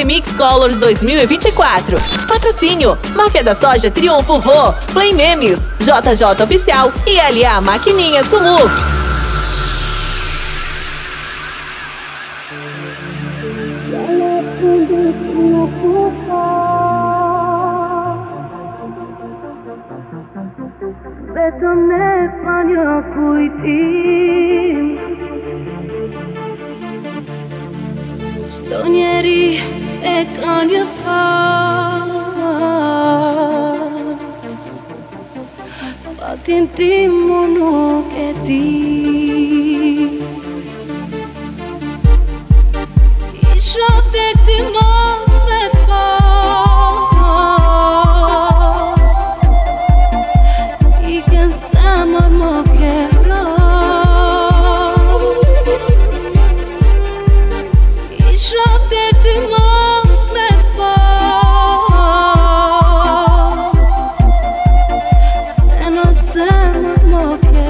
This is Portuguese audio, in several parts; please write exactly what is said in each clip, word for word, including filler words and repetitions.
Remix Colors dois mil e vinte e quatro. Patrocínio: Máfia da Soja, Triunfo Rô, Play Memes, J J Oficial e L A Maquininha Sumu. Vetëm ne pa një kujtim, çdo njeri e ka një fat, fatin tim mu nuk e di. Isha vdek ti mos me t'pa, Zemër më ke vrarë, isha vdek ti mos me t'pa, se në zemër më ke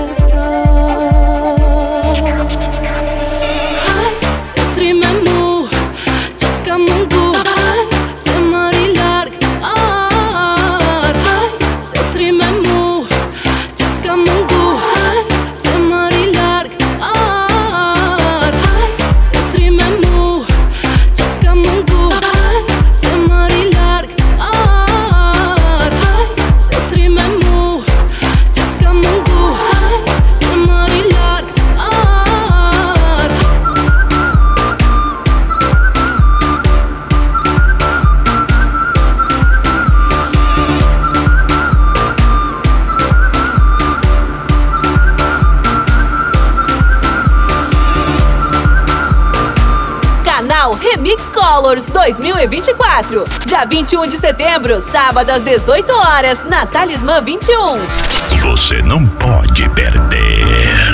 vrarë. Haj, s'kesri me mu, që t'ka mungu, haj, pse mëri larg, ar, haj, s'kesri me mu, Remix Colors dois mil e vinte e quatro. Dia vinte e um de setembro, sábado às dezoito horas, na Talismã vinte e um. Você não pode perder.